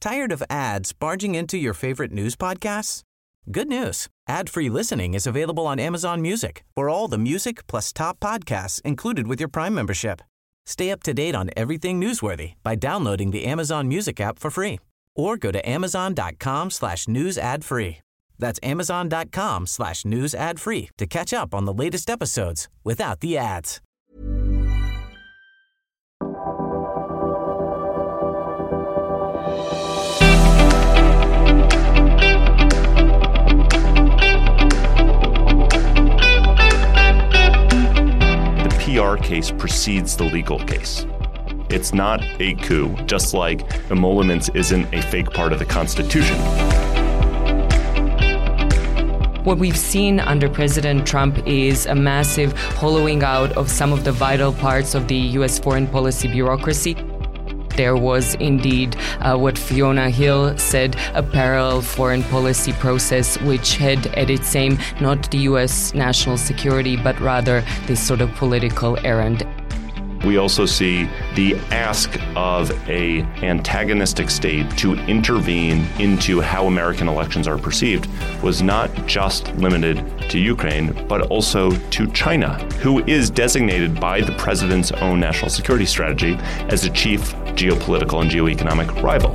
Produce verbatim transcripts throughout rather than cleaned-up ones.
Tired of ads barging into your favorite news podcasts? Good news. Ad-free listening is available on Amazon Music for all the music plus top podcasts included with your Prime membership. Stay up to date on everything newsworthy by downloading the Amazon Music app for free or go to amazon.com slash news ad free. That's amazon.com slash news ad free to catch up on the latest episodes without the ads. The P R case precedes the legal case. It's not a coup, just like emoluments isn't a fake part of the Constitution. What we've seen under President Trump is a massive hollowing out of some of the vital parts of the U S foreign policy bureaucracy. There was indeed uh, what Fiona Hill said, a parallel foreign policy process which had at its aim not the U S national security, but rather this sort of political errand. We also see the ask of a antagonistic state to intervene into how American elections are perceived was not just limited to Ukraine, but also to China, who is designated by the president's own national security strategy as a chief geopolitical and geoeconomic rival.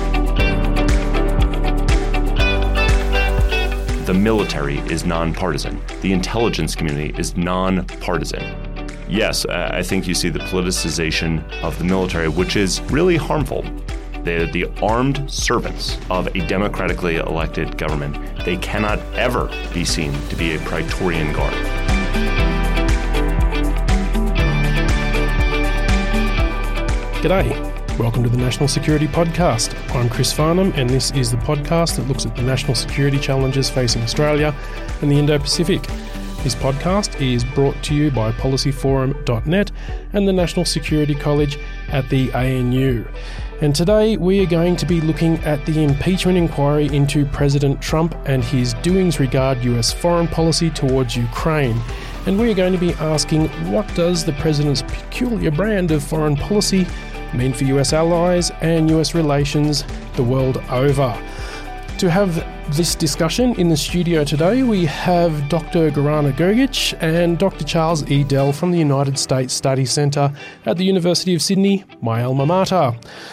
The military is nonpartisan. The intelligence community is nonpartisan. Yes, I think you see the politicization of the military, which is really harmful. They're the armed servants of a democratically elected government. They cannot ever be seen to be a Praetorian Guard. G'day. Welcome to the National Security Podcast. I'm Chris Farnham, and this is the podcast that looks at the national security challenges facing Australia and the Indo-Pacific. This podcast is brought to you by policy forum dot net and the National Security College at the A N U. And today we are going to be looking at the impeachment inquiry into President Trump and his doings regarding U S foreign policy towards Ukraine. And we are going to be asking, what does the president's peculiar brand of foreign policy mean for U S allies and U S relations the world over? To have this discussion in the studio today, we have Doctor Gorana Grgic and Doctor Charles E. Dell from the United States Study Centre at the University of Sydney, my alma mater.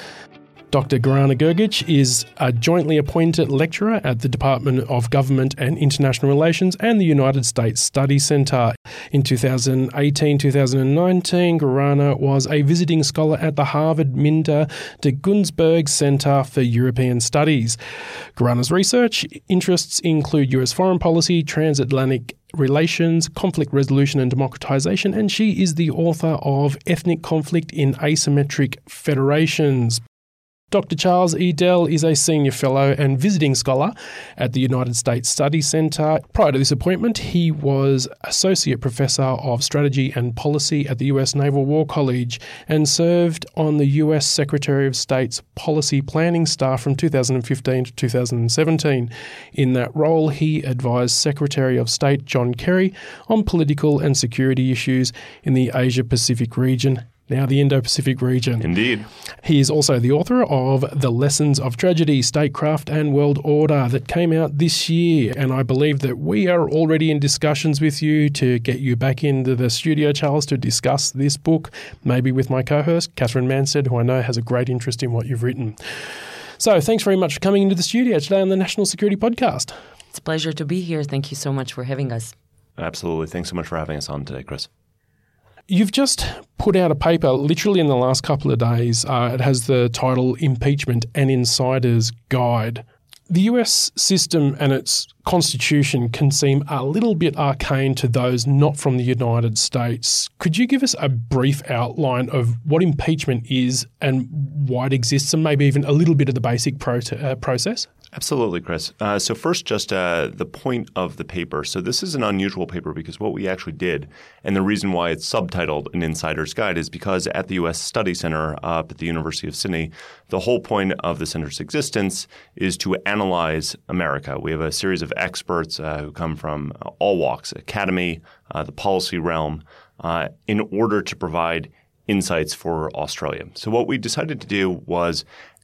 Doctor Gorana Grgic is a jointly appointed lecturer at the Department of Government and International Relations and the United States Study Centre. In two thousand eighteen to two thousand nineteen, Gorana was a visiting scholar at the Harvard Minda de Gunsberg Centre for European Studies. Gorana's research interests include U S foreign policy, transatlantic relations, conflict resolution and democratization, and she is the author of Ethnic Conflict in Asymmetric Federations. Doctor Charles E. Dell is a senior fellow and visiting scholar at the United States Study Centre. Prior to this appointment, he was Associate Professor of Strategy and Policy at the U S Naval War College and served on the U S Secretary of State's Policy Planning staff from two thousand fifteen to two thousand seventeen. In that role, he advised Secretary of State John Kerry on political and security issues in the Asia-Pacific region, now the Indo-Pacific region. Indeed. He is also the author of The Lessons of Tragedy, Statecraft and World Order that came out this year. And I believe that we are already in discussions with you to get you back into the studio, Charles, to discuss this book, maybe with my co-host, Catherine Mansted, who I know has a great interest in what you've written. So thanks very much for coming into the studio today on the National Security Podcast. It's a pleasure to be here. Thank you so much for having us. Absolutely. Thanks so much for having us on today, Chris. You've just put out a paper literally in the last couple of days. Uh, it has the title Impeachment: An Insider's Guide. The U S system and its constitution can seem a little bit arcane to those not from the United States. Could you give us a brief outline of what impeachment is and why it exists, and maybe even a little bit of the basic pro- uh, process? Absolutely, Chris. Uh, so first, just uh, the point of the paper. So this is an unusual paper because what we actually did, and the reason why it's subtitled An Insider's Guide, is because at the U S Study Center up at the University of Sydney, the whole point of the center's existence is to analyze America. We have a series of experts uh, who come from all walks, academy, uh, the policy realm, uh, in order to provide insights for Australia. So what we decided to do was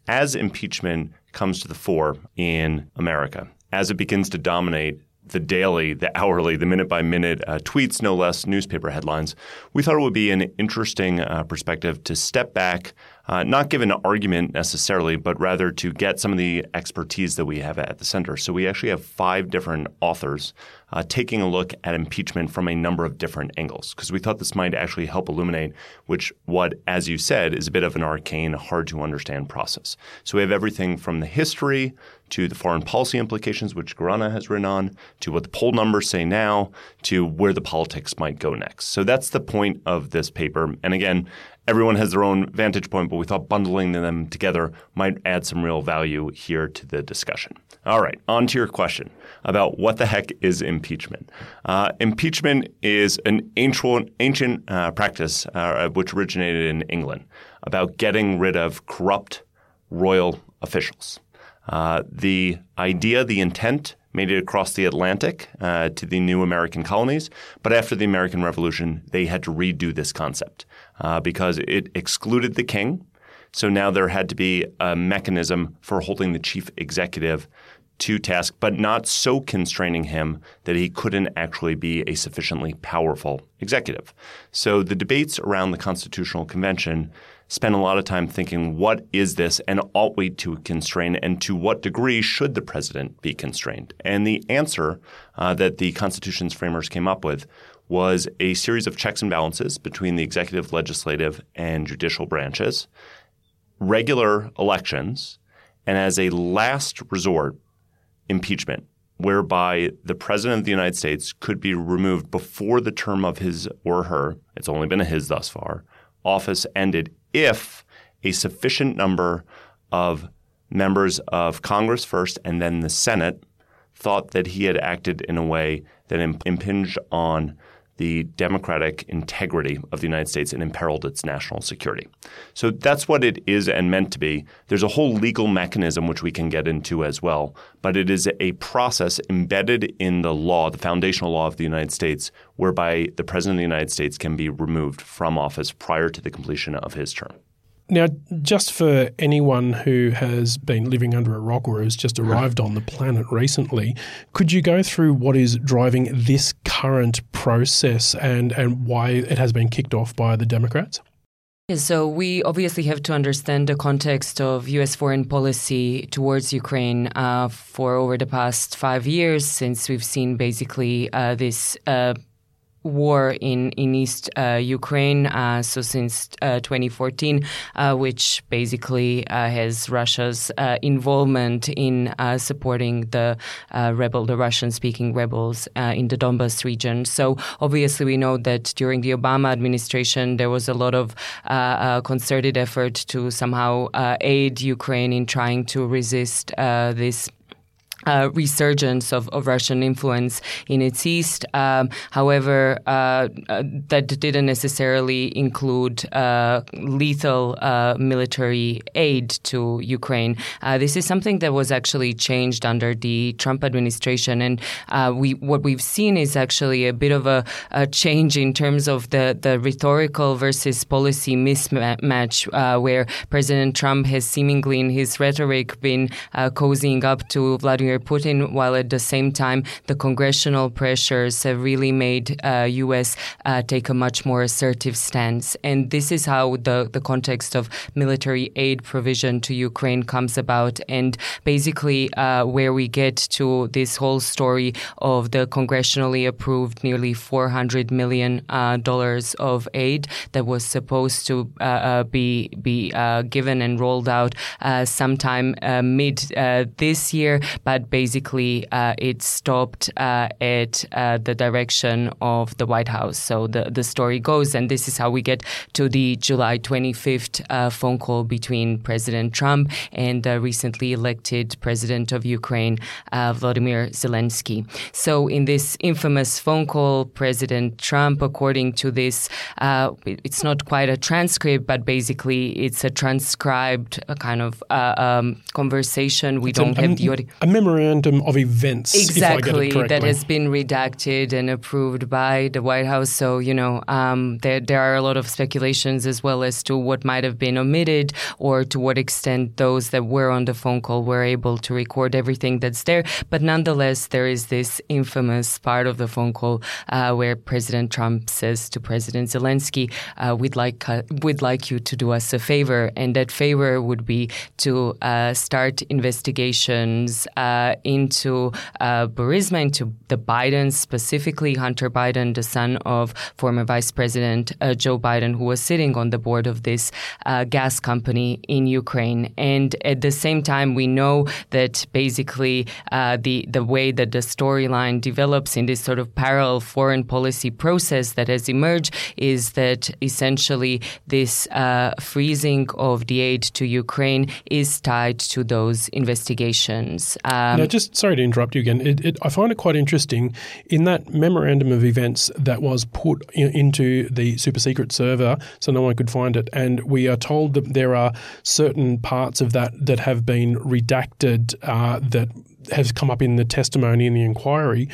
as impeachment comes to the fore in America, as it begins to dominate the daily, the hourly, the minute-by-minute uh, tweets, no less, newspaper headlines, we thought it would be an interesting uh, perspective to step back, uh, not give an argument necessarily, but rather to get some of the expertise that we have at the center. So we actually have five different authors uh, taking a look at impeachment from a number of different angles, because we thought this might actually help illuminate which what, as you said, is a bit of an arcane, hard-to-understand process. So we have everything from the history to the foreign policy implications, which Gorana has written on, to what the poll numbers say now, to where the politics might go next. So that's the point of this paper. And again, everyone has their own vantage point, but we thought bundling them together might add some real value here to the discussion. All right, on to your question about what the heck is impeachment. Uh, impeachment is an ancient, ancient uh, practice uh, which originated in England about getting rid of corrupt royal officials. Uh, the idea, the intent, made it across the Atlantic uh, to the new American colonies. But after the American Revolution, they had to redo this concept uh, because it excluded the king. So now there had to be a mechanism for holding the chief executive to task, but not so constraining him that he couldn't actually be a sufficiently powerful executive. So the debates around the Constitutional Convention spent a lot of time thinking, what is this and ought we to constrain, and to what degree should the president be constrained? And the answer uh, that the Constitution's framers came up with was a series of checks and balances between the executive, legislative, and judicial branches, regular elections, and as a last resort, impeachment, whereby the president of the United States could be removed before the term of his or her, it's only been a his thus far, office ended if a sufficient number of members of Congress first and then the Senate thought that he had acted in a way that imp- impinged on the democratic integrity of the United States and imperiled its national security. So that's what it is and meant to be. There's a whole legal mechanism which we can get into as well, but it is a process embedded in the law, the foundational law of the United States, whereby the President of the United States can be removed from office prior to the completion of his term. Now, just for anyone who has been living under a rock or has just arrived on the planet recently, could you go through what is driving this current process and, and why it has been kicked off by the Democrats? So we obviously have to understand the context of U S foreign policy towards Ukraine uh, for over the past five years, since we've seen basically uh, this uh war in, in East uh, Ukraine, uh, so since uh, twenty fourteen, uh, which basically uh, has Russia's uh, involvement in uh, supporting the uh, rebel, the Russian-speaking rebels uh, in the Donbas region. So obviously we know that during the Obama administration there was a lot of uh, uh, concerted effort to somehow uh, aid Ukraine in trying to resist uh, this Uh, resurgence of, of Russian influence in its east. Um, however, uh, uh, that didn't necessarily include uh, lethal uh, military aid to Ukraine. Uh, this is something that was actually changed under the Trump administration, and uh, we what we've seen is actually a bit of a, a change in terms of the, the rhetorical versus policy mismatch, uh, where President Trump has seemingly in his rhetoric been uh, cozying up to Vladimir Putin, while at the same time the congressional pressures have really made uh, U S uh, take a much more assertive stance. And this is how the, the context of military aid provision to Ukraine comes about, and basically uh, where we get to this whole story of the congressionally approved nearly four hundred million dollars uh, of aid that was supposed to uh, uh, be, be uh, given and rolled out uh, sometime uh, mid uh, this year, but basically uh, it stopped uh, at uh, the direction of the White House. So the, the story goes, and this is how we get to the July twenty-fifth uh, phone call between President Trump and the recently elected president of Ukraine, uh, Volodymyr Zelensky. So in this infamous phone call, President Trump, according to this, uh, it's not quite a transcript, but basically it's a transcribed uh, kind of uh, um, conversation. We it's don't a, have a, the audio. A memorandum memorandum of events, exactly, if I get it correctly. That has been redacted and approved by the White House. So, you know, um, there, there are a lot of speculations as well as to what might have been omitted or to what extent those that were on the phone call were able to record everything that's there. But nonetheless, there is this infamous part of the phone call uh, where President Trump says to President Zelensky, uh, we'd like uh, we'd like you to do us a favor. And that favor would be to uh, start investigations uh, into uh, Burisma, into the Bidens, specifically Hunter Biden, the son of former Vice President uh, Joe Biden, who was sitting on the board of this uh, gas company in Ukraine. And at the same time, we know that basically uh, the, the way that the storyline develops in this sort of parallel foreign policy process that has emerged is that essentially this uh, freezing of the aid to Ukraine is tied to those investigations. Um, now, just sorry to interrupt you again. It, it, I find it quite interesting in that memorandum of events that was put in, into the super secret server so no one could find it. And we are told that there are certain parts of that that have been redacted uh, that has come up in the testimony in the inquiry.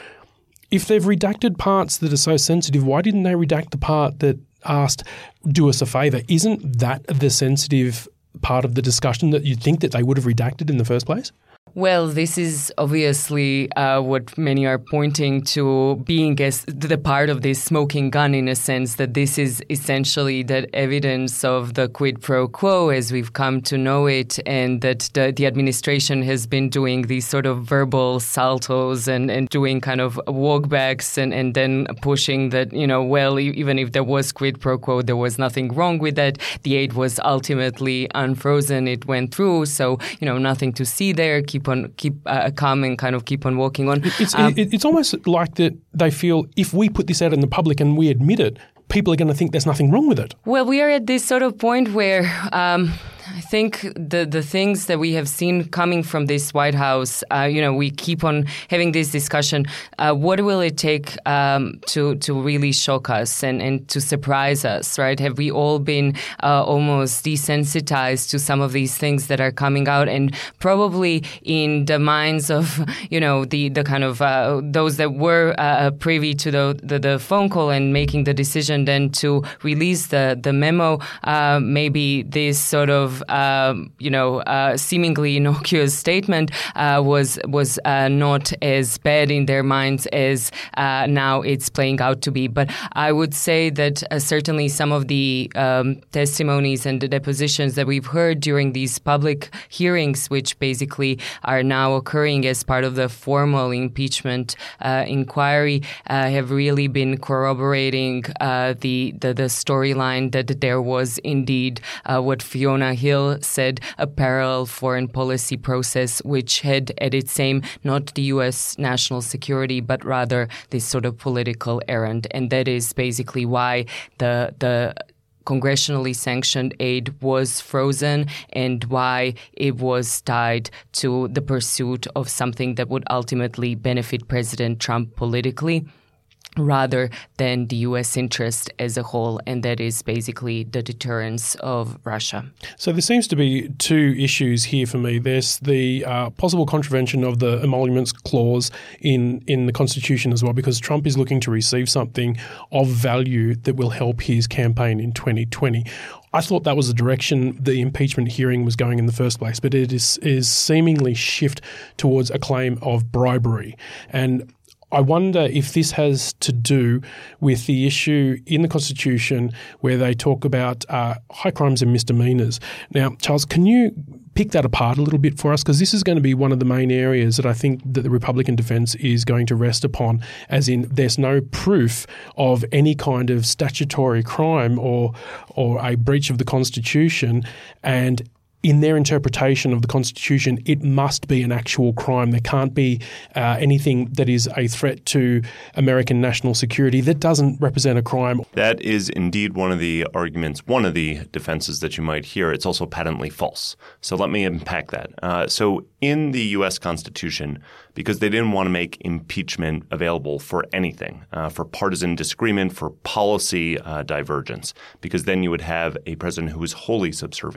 If they've redacted parts that are so sensitive, why didn't they redact the part that asked, do us a favour? Isn't that the sensitive part of the discussion that you'd think that they would have redacted in the first place? Well, this is obviously uh, what many are pointing to being as the part of this smoking gun, in a sense that this is essentially that evidence of the quid pro quo as we've come to know it, and that the, the administration has been doing these sort of verbal saltos and, and doing kind of walkbacks and, and then pushing that, you know, well, even if there was quid pro quo, there was nothing wrong with that. The aid was ultimately unfrozen. It went through. So, you know, nothing to see there. Keep on keep uh, calm and kind of keep on walking on. It's, um, it, it's almost like that they feel if we put this out in the public and we admit it, people are going to think there's nothing wrong with it. Well, we are at this sort of point where um, I think the the things that we have seen coming from this White House, uh, you know, we keep on having this discussion. Uh, what will it take um, to to really shock us and, and to surprise us, right? Have we all been uh, almost desensitized to some of these things that are coming out? And probably in the minds of, you know, the, the kind of uh, those that were uh, privy to the, the, the phone call and making the decision then to release the, the memo, uh, maybe this sort of Um, you know, uh, seemingly innocuous statement uh, was was uh, not as bad in their minds as uh, now it's playing out to be. But I would say that uh, certainly some of the um, testimonies and the depositions that we've heard during these public hearings, which basically are now occurring as part of the formal impeachment uh, inquiry, uh, have really been corroborating uh, the the, the storyline that there was indeed uh, what Fiona Hill said, a parallel foreign policy process which had at its aim not the U S national security, but rather this sort of political errand. And that is basically why the the congressionally sanctioned aid was frozen and why it was tied to the pursuit of something that would ultimately benefit President Trump politically, rather than the U S interest as a whole, and that is basically the deterrence of Russia. So there seems to be two issues here for me. There's the uh, possible contravention of the emoluments clause in, in the Constitution as well, because Trump is looking to receive something of value that will help his campaign in twenty twenty. I thought that was the direction the impeachment hearing was going in the first place, but it is, is seemingly shift towards a claim of bribery. And I wonder if this has to do with the issue in the Constitution where they talk about uh, high crimes and misdemeanors. Now, Charles, can you pick that apart a little bit for us? Because this is going to be one of the main areas that I think that the Republican defence is going to rest upon, as in there's no proof of any kind of statutory crime or or a breach of the Constitution, and in their interpretation of the Constitution, it must be an actual crime. There can't be uh, anything that is a threat to American national security that doesn't represent a crime. That is indeed one of the arguments, one of the defenses that you might hear. It's also patently false. So let me unpack that. Uh, so in the U S Constitution, because they didn't want to make impeachment available for anything, uh, for partisan disagreement, for policy uh, divergence, because then you would have a president who is wholly subservient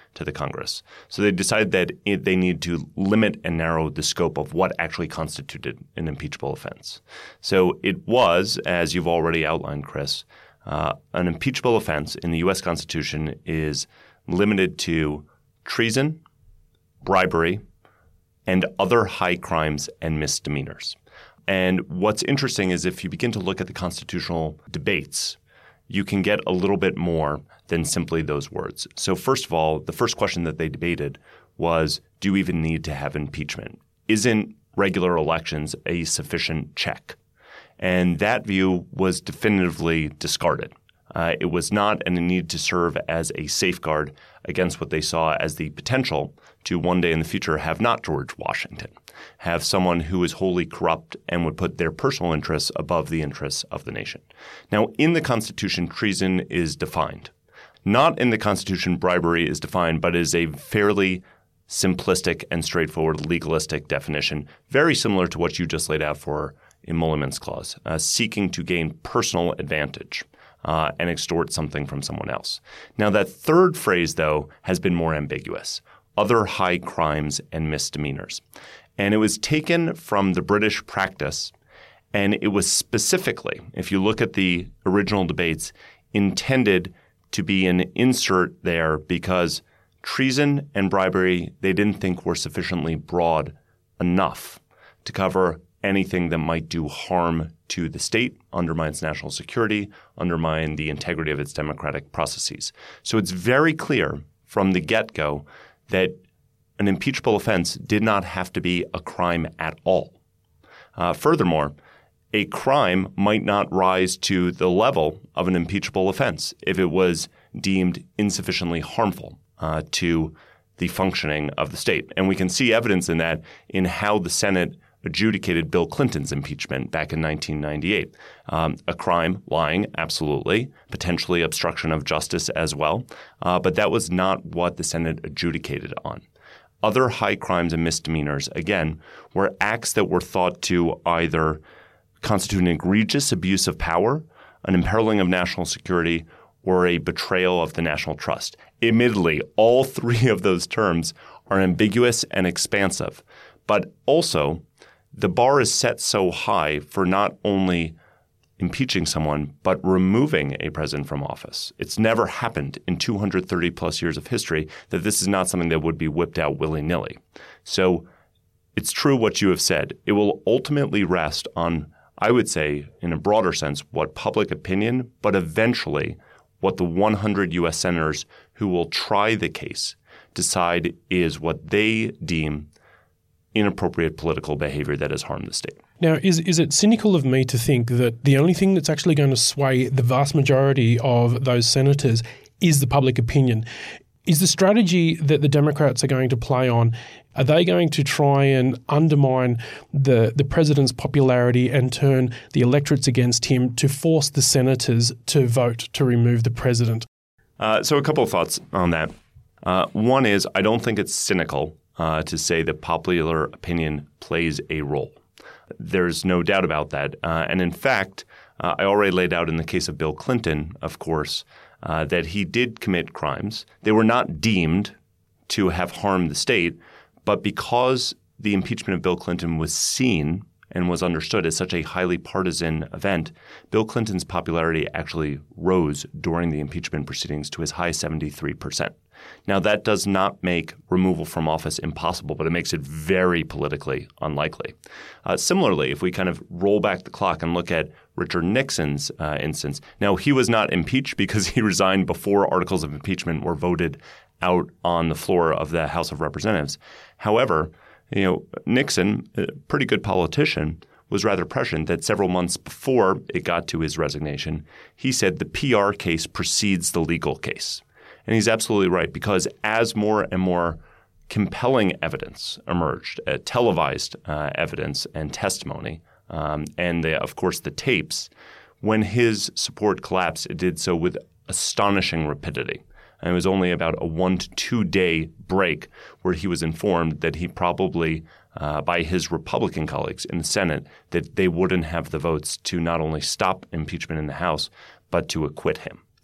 to the Congress. So they decided that it, they need to limit and narrow the scope of what actually constituted an impeachable offense. So it was, as you've already outlined, Chris, uh, an impeachable offense in the U S Constitution is limited to treason, bribery, and other high crimes and misdemeanors. And what's interesting is if you begin to look at the constitutional debates, you can get a little bit more than simply those words. So first of all, the first question that they debated was, do you even need to have impeachment? Isn't regular elections a sufficient check? And that view was definitively discarded. Uh, it was not, and it needed to serve as a safeguard against what they saw as the potential to one day in the future have not George Washington, have someone who is wholly corrupt and would put their personal interests above the interests of the nation. Now, in the Constitution, treason is defined. Not in the Constitution, bribery is defined, but is a fairly simplistic and straightforward legalistic definition, very similar to what you just laid out for emoluments clause, uh, seeking to gain personal advantage. Uh, and extort something from someone else. Now, that third phrase, though, has been more ambiguous. Other high crimes and misdemeanors. And it was taken from the British practice, and it was specifically, if you look at the original debates, intended to be an insert there because treason and bribery they didn't think were sufficiently broad enough to cover anything that might do harm to the state, undermine its national security, undermine the integrity of its democratic processes. So it's very clear from the get-go that an impeachable offense did not have to be a crime at all. Uh, furthermore, a crime might not rise to the level of an impeachable offense if it was deemed insufficiently harmful uh, to the functioning of the state. And we can see evidence in that in how the Senate adjudicated Bill Clinton's impeachment back in nineteen ninety-eight. Um, a crime, lying, absolutely, potentially obstruction of justice as well, uh, but that was not what the Senate adjudicated on. Other high crimes and misdemeanors, again, were acts that were thought to either constitute an egregious abuse of power, an imperiling of national security, or a betrayal of the national trust. Admittedly, all three of those terms are ambiguous and expansive, but also the bar is set so high for not only impeaching someone, but removing a president from office. It's never happened in two hundred thirty plus years of history that this is not something that would be whipped out willy-nilly. So it's true what you have said. It will ultimately rest on, I would say, in a broader sense, what public opinion, but eventually what the one hundred U S senators who will try the case decide is what they deem inappropriate political behavior that has harmed the state. Now, is is it cynical of me to think that the only thing that's actually going to sway the vast majority of those senators is the public opinion? Is the strategy that the Democrats are going to play on, are they going to try and undermine the, the president's popularity and turn the electorates against him to force the senators to vote to remove the president? Uh, so a couple of thoughts on that. Uh, one is I don't think it's cynical Uh, to say that popular opinion plays a role. There's no doubt about that. Uh, and in fact, uh, I already laid out in the case of Bill Clinton, of course, uh, that he did commit crimes. They were not deemed to have harmed the state, but because the impeachment of Bill Clinton was seen and was understood as such a highly partisan event, Bill Clinton's popularity actually rose during the impeachment proceedings to as high as seventy-three percent. Now, that does not make removal from office impossible, but it makes it very politically unlikely. Uh, similarly, if we kind of roll back the clock and look at Richard Nixon's uh, instance, now he was not impeached because he resigned before articles of impeachment were voted out on the floor of the House of Representatives. However, you know, Nixon, a pretty good politician, was rather prescient that several months before it got to his resignation, he said the P R case precedes the legal case. And he's absolutely right, because as more and more compelling evidence emerged, uh, televised uh, evidence and testimony, um, and the, of course the tapes, when his support collapsed, it did so with astonishing rapidity. And it was only about a one to two day break where he was informed that he probably, uh, by his Republican colleagues in the Senate, that they wouldn't have the votes to not only stop impeachment in the House, but to acquit him.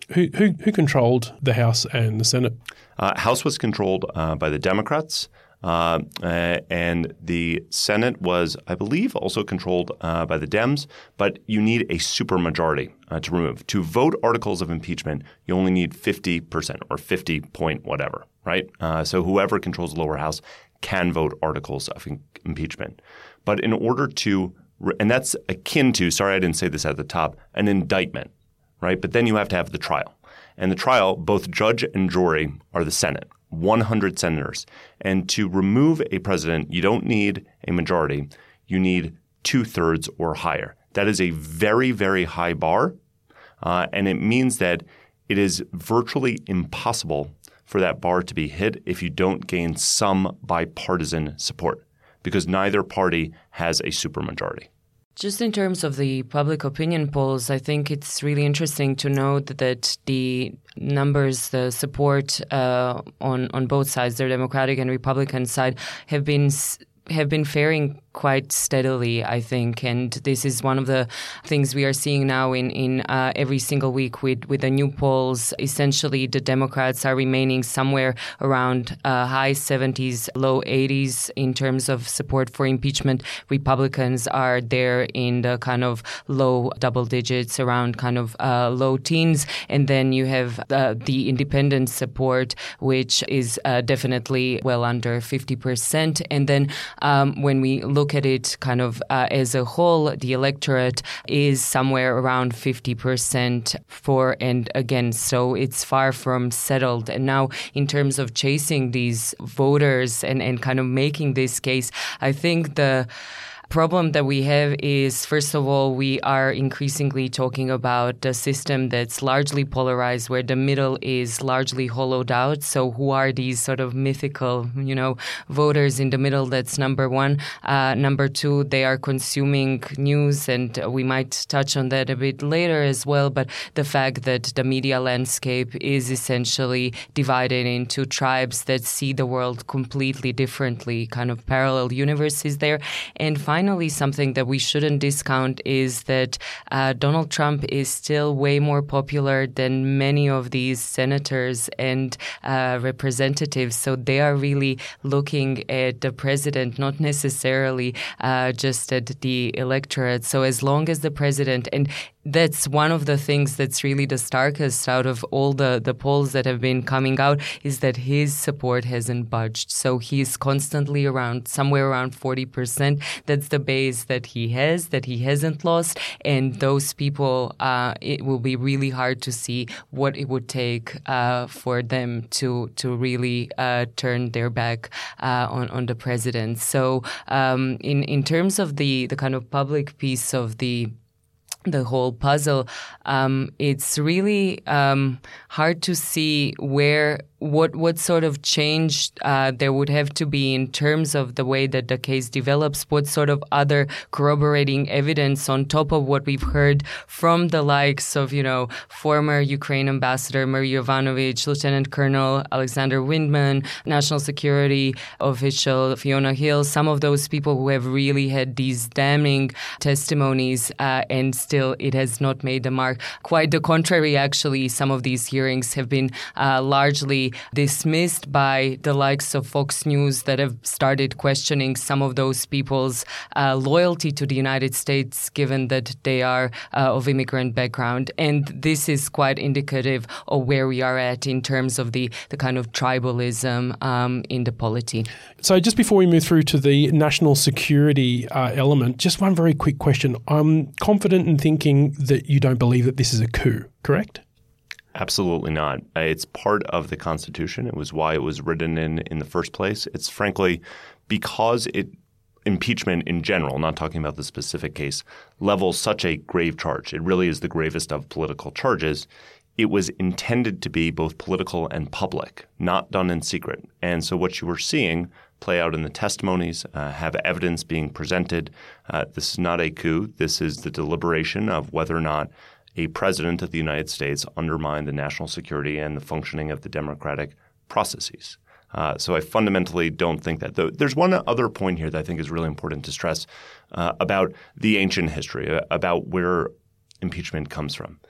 Who, who, who controlled the House and the Senate? Uh, House was controlled uh, by the Democrats, uh, uh, and the Senate was, I believe, also controlled uh, by the Dems. But you need a supermajority uh, to remove. To vote articles of impeachment, you only need fifty percent or fifty point whatever, right? Uh, so whoever controls the lower house can vote articles of in- impeachment. But in order to – and that's akin to – sorry, I didn't say this at the top – an indictment. Right? But then you have to have the trial. And the trial, both judge and jury are the Senate, one hundred senators. And to remove a president, you don't need a majority. You need two-thirds or higher. That is a very, very high bar. Uh, and it means that it is virtually impossible for that bar to be hit if you don't gain some bipartisan support, because neither party has a supermajority. Just in terms of the public opinion polls, I think it's really interesting to note that the numbers, the support uh, on on both sides, the Democratic and Republican side, have been have been faring quite steadily, I think. And this is one of the things we are seeing now in, in uh, every single week with, with the new polls. Essentially, the Democrats are remaining somewhere around uh, high seventies, low eighties in terms of support for impeachment. Republicans are there in the kind of low double digits, around kind of uh, low teens. And then you have uh, the independent support, which is uh, definitely well under fifty percent. And then um, when we look at it kind of uh, as a whole, the electorate is somewhere around fifty percent for and against. So it's far from settled. And now in terms of chasing these voters and, and kind of making this case, I think the problem that we have is, first of all, we are increasingly talking about a system that's largely polarized, where the middle is largely hollowed out. So who are these sort of mythical, you know, voters in the middle? That's number one. Uh, number two, they are consuming news, and we might touch on that a bit later as well. But the fact that the media landscape is essentially divided into tribes that see the world completely differently, kind of parallel universes there. And finally, Finally, something that we shouldn't discount is that uh, Donald Trump is still way more popular than many of these senators and uh, representatives. So they are really looking at the president, not necessarily uh, just at the electorate. So as long as the president, and that's one of the things that's really the starkest out of all the, the polls that have been coming out, is that his support hasn't budged. So he's constantly around, somewhere around forty percent. That's the base that he has, that he hasn't lost. And those people, uh, it will be really hard to see what it would take uh, for them to to really uh, turn their back uh, on, on the president. So um, in, in terms of the, the kind of public piece of the the whole puzzle, um, it's really um, hard to see where what what sort of change uh, there would have to be in terms of the way that the case develops, what sort of other corroborating evidence on top of what we've heard from the likes of, you know, former Ukraine ambassador Marie Yovanovitch, Lieutenant Colonel Alexander Windman, National Security official Fiona Hill, some of those people who have really had these damning testimonies, uh, and still it has not made the mark. Quite the contrary, actually. Some of these hearings have been uh, largely dismissed by the likes of Fox News, that have started questioning some of those people's uh, loyalty to the United States, given that they are uh, of immigrant background. And this is quite indicative of where we are at in terms of the, the kind of tribalism um, in the polity. So just before we move through to the national security uh, element, just one very quick question. I'm confident in thinking that you don't believe that this is a coup, correct? Absolutely not. It's part of the Constitution. It was why it was written in in the first place. It's frankly because it impeachment in general, not talking about the specific case, levels such a grave charge. It really is the gravest of political charges. It was intended to be both political and public, not done in secret. And so what you were seeing play out in the testimonies, uh, have evidence being presented. Uh, this is not a coup. This is the deliberation of whether or not a president of the United States undermined the national security and the functioning of the democratic processes. Uh, so I fundamentally don't think that. Though there's one other point here that I think is really important to stress uh, about the ancient history, uh, about where impeachment comes from.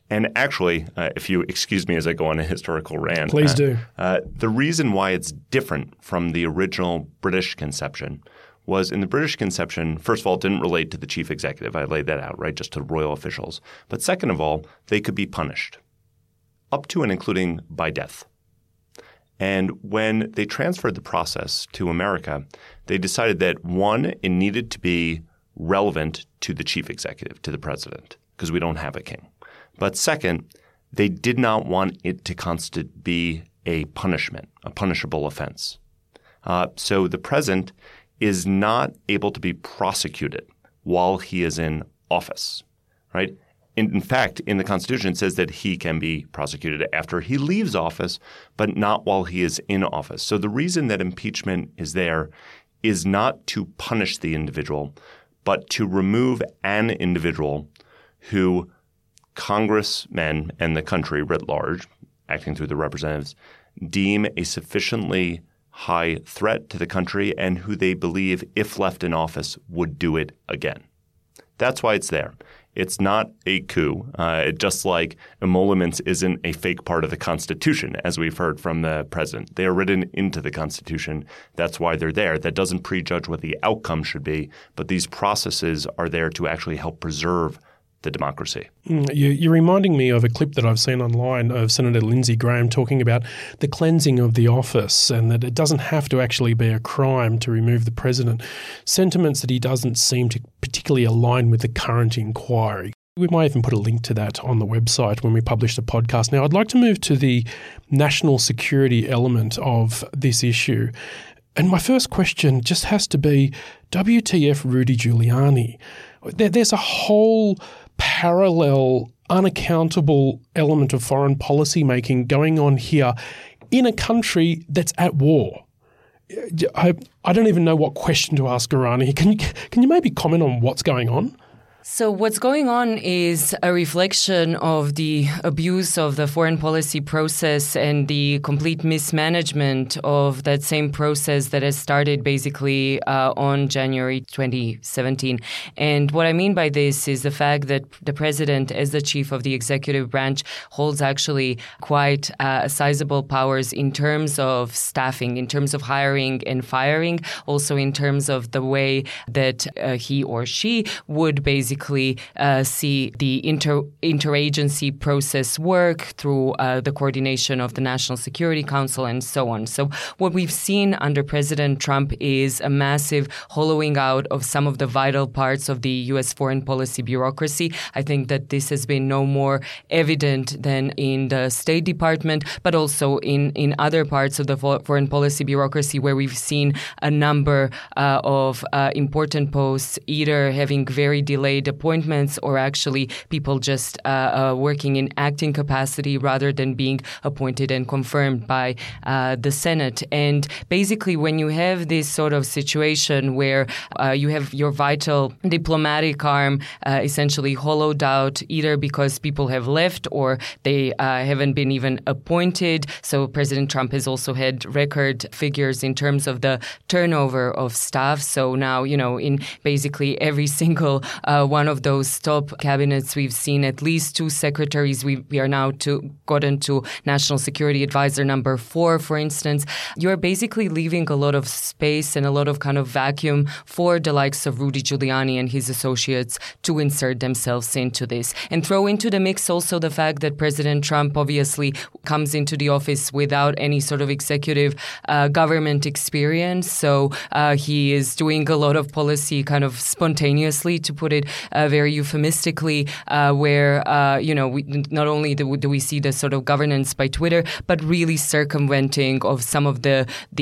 And actually, uh, if you excuse me as I go on a historical rant. Please uh, do. Uh, the reason why it's different from the original British conception was in the British conception, first of all, it didn't relate to the chief executive. I laid that out, right, just to royal officials. But second of all, they could be punished, up to and including by death. And when they transferred the process to America, they decided that, one, it needed to be relevant to the chief executive, to the president, because we don't have a king. But second, they did not want it to constitute be a punishment, a punishable offense. Uh, so the president is not able to be prosecuted while he is in office, right? In, in fact, in the Constitution, it says that he can be prosecuted after he leaves office, but not while he is in office. So the reason that impeachment is there is not to punish the individual, but to remove an individual who congressmen and the country writ large, acting through the representatives, deem a sufficiently high threat to the country and who they believe, if left in office, would do it again. That's why it's there. It's not a coup. Uh, just like emoluments isn't a fake part of the Constitution, as we've heard from the president. They are written into the Constitution. That's why they're there. That doesn't prejudge what the outcome should be, but these processes are there to actually help preserve the democracy. Mm, you, you're reminding me of a clip that I've seen online of Senator Lindsey Graham talking about the cleansing of the office and that it doesn't have to actually be a crime to remove the president. Sentiments that he doesn't seem to particularly align with the current inquiry. We might even put a link to that on the website when we publish the podcast. Now, I'd like to move to the national security element of this issue. And my first question just has to be, W T F Rudy Giuliani? There, there's a whole parallel, unaccountable element of foreign policy making going on here in a country that's at war. I, I don't even know what question to ask Irani. Can you, can you maybe comment on what's going on? So what's going on is a reflection of the abuse of the foreign policy process and the complete mismanagement of that same process that has started basically uh, on January twenty seventeen. And what I mean by this is the fact that the president, as the chief of the executive branch, holds actually quite uh, sizable powers in terms of staffing, in terms of hiring and firing, also in terms of the way that uh, he or she would basically Uh, see the inter interagency process work through uh, the coordination of the National Security Council and so on. So what we've seen under President Trump is a massive hollowing out of some of the vital parts of the U S foreign policy bureaucracy. I think that this has been no more evident than in the State Department, but also in, in other parts of the foreign policy bureaucracy where we've seen a number uh, of uh, important posts either having very delayed appointments or actually people just uh, uh, working in acting capacity rather than being appointed and confirmed by uh, the Senate. And basically when you have this sort of situation where uh, you have your vital diplomatic arm uh, essentially hollowed out either because people have left or they uh, haven't been even appointed. So President Trump has also had record figures in terms of the turnover of staff. So now, you know, in basically every single uh, one of those top cabinets, we've seen at least two secretaries. We, we are now to gotten to National Security Advisor number four, for instance. You're basically leaving a lot of space and a lot of kind of vacuum for the likes of Rudy Giuliani and his associates to insert themselves into this. And throw into the mix also the fact that President Trump obviously comes into the office without any sort of executive uh, government experience. So uh, he is doing a lot of policy kind of spontaneously, to put it uh, very euphemistically, uh, where, uh, you know, we, not only do, do we see the sort of governance by Twitter, but really circumventing of some of the, the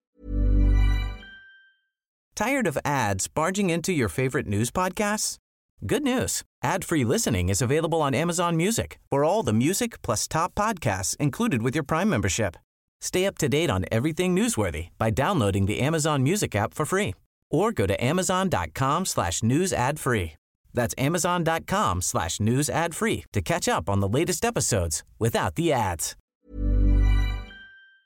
Tired of ads barging into your favorite news podcasts? Good news. Ad-free listening is available on Amazon Music for all the music plus top podcasts included with your Prime membership. Stay up to date on everything newsworthy by downloading the Amazon Music app for free or go to amazon.com slash news ad free. That's amazon.com slash news ad free to catch up on the latest episodes without the ads.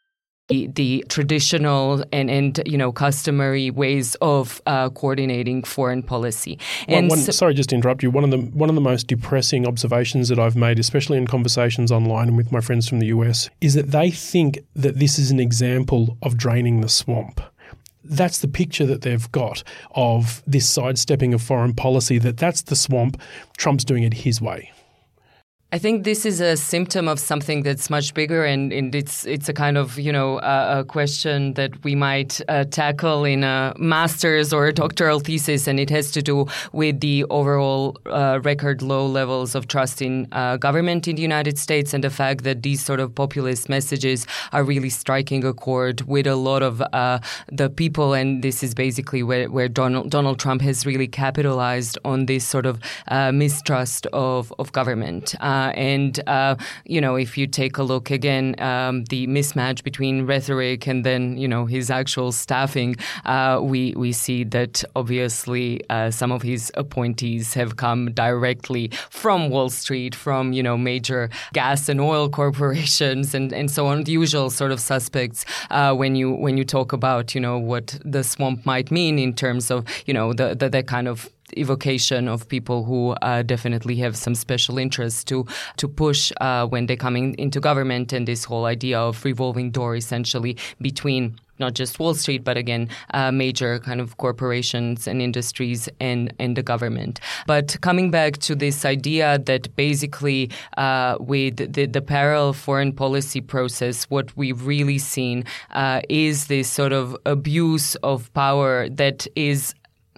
the, the traditional and, and, you know, customary ways of uh, coordinating foreign policy. And one, one, so, sorry, just to interrupt you. One of the one of the most depressing observations that I've made, especially in conversations online and with my friends from the U S, is that they think that this is an example of draining the swamp. That's the picture that they've got of this sidestepping of foreign policy, that that's the swamp, Trump's doing it his way. I think this is a symptom of something that's much bigger, and, and it's it's a kind of, you know, uh, a question that we might uh, tackle in a master's or a doctoral thesis, and it has to do with the overall uh, record low levels of trust in uh, government in the United States, and the fact that these sort of populist messages are really striking a chord with a lot of uh, the people, and this is basically where, where Donald, Donald Trump has really capitalized on this sort of uh, mistrust of, of government. Uh, Uh, and, uh, you know, if you take a look again, um, the mismatch between rhetoric and then, you know, his actual staffing, uh, we, we see that obviously uh, some of his appointees have come directly from Wall Street, from, you know, major gas and oil corporations and, and so on, the usual sort of suspects uh, when you when you talk about, you know, what the swamp might mean in terms of, you know, the, the, the kind of evocation of people who uh, definitely have some special interests to to push uh, when they're coming into government, and this whole idea of revolving door essentially between not just Wall Street, but again, uh, major kind of corporations and industries and, and the government. But coming back to this idea that basically uh, with the, the parallel foreign policy process, what we've really seen uh, is this sort of abuse of power that is,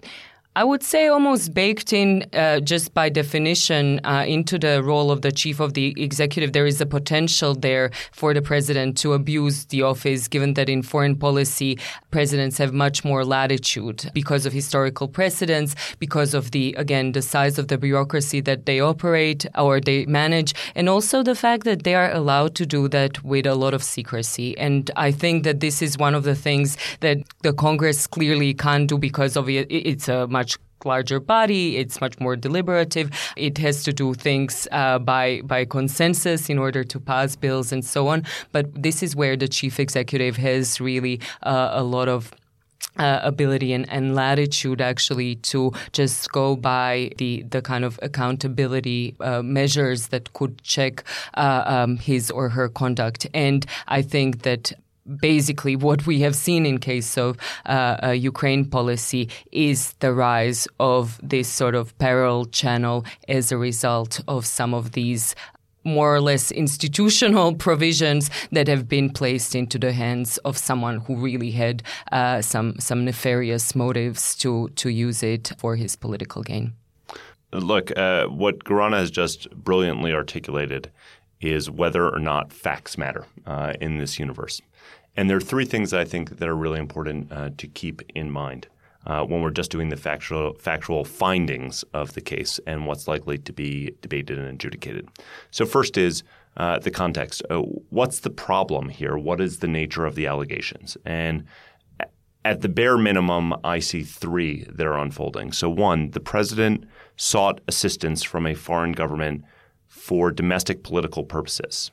I would say, almost baked in uh, just by definition uh, into the role of the chief of the executive. There is a potential there for the president to abuse the office, given that in foreign policy, presidents have much more latitude because of historical precedents, because of the, again, the size of the bureaucracy that they operate or they manage, and also the fact that they are allowed to do that with a lot of secrecy. And I think that this is one of the things that the Congress clearly can't do because of it. It's a much larger body. It's much more deliberative. It has to do things uh, by by consensus in order to pass bills and so on. But this is where the chief executive has really uh, a lot of Uh, ability and, and latitude actually to just go by the, the kind of accountability uh, measures that could check uh, um, his or her conduct. And I think that basically what we have seen in case of uh, uh, Ukraine policy is the rise of this sort of parallel channel as a result of some of these more or less institutional provisions that have been placed into the hands of someone who really had uh, some some nefarious motives to to use it for his political gain. Look, uh, what Gorana has just brilliantly articulated is whether or not facts matter uh, in this universe. And there are three things that I think that are really important uh, to keep in mind uh, when we're just doing the factual factual findings of the case and what's likely to be debated and adjudicated. So first is uh, the context. Uh, what's the problem here? What is the nature of the allegations? And at the bare minimum, I see three that are unfolding. So one, the president sought assistance from a foreign government for domestic political purposes.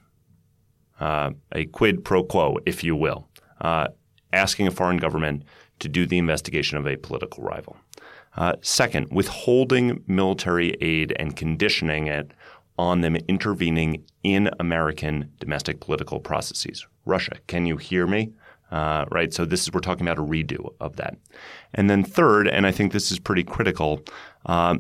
Uh, a quid pro quo, if you will, uh, asking a foreign government to do the investigation of a political rival. Uh, second, withholding military aid and conditioning it on them intervening in American domestic political processes. Russia, can you hear me? Uh, right. So this is we're talking about a redo of that. And then third, and I think this is pretty critical, um,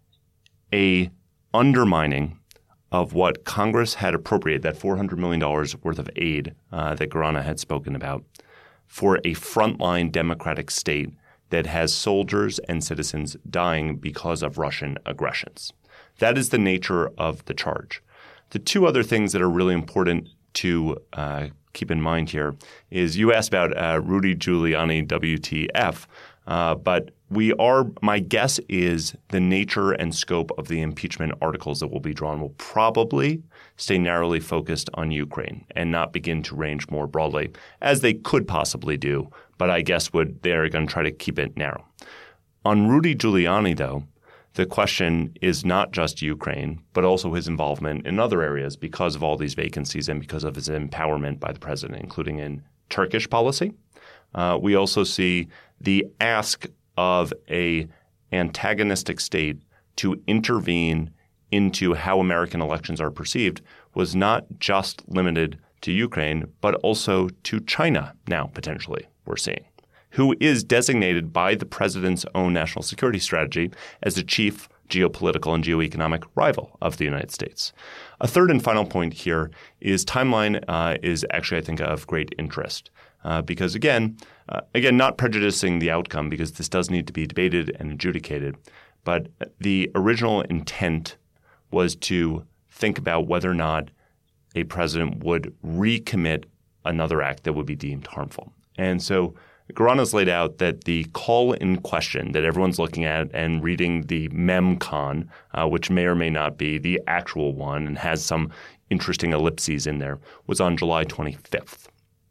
a undermining of what Congress had appropriated, that four hundred million dollars worth of aid uh, that Gorana had spoken about, for a frontline democratic state that has soldiers and citizens dying because of Russian aggressions. That is the nature of the charge. The two other things that are really important to uh, keep in mind here is you asked about uh, Rudy Giuliani W T F, uh, but we are – my guess is the nature and scope of the impeachment articles that will be drawn will probably stay narrowly focused on Ukraine and not begin to range more broadly, as they could possibly do, but I guess would they're going to try to keep it narrow. On Rudy Giuliani, though, the question is not just Ukraine, but also his involvement in other areas because of all these vacancies and because of his empowerment by the president, including in Turkish policy. Uh, we also see the ask of a antagonistic state to intervene into how American elections are perceived was not just limited to Ukraine, but also to China now, potentially, we're seeing, who is designated by the president's own national security strategy as the chief geopolitical and geoeconomic rival of the United States. A third and final point here is timeline uh, is actually, I think, of great interest. Uh, because again, uh, again, not prejudicing the outcome because this does need to be debated and adjudicated, but the original intent was to think about whether or not a president would recommit another act that would be deemed harmful. And so Grana's laid out that the call in question that everyone's looking at and reading the MEMCON, uh, which may or may not be the actual one and has some interesting ellipses in there, was on July twenty-fifth.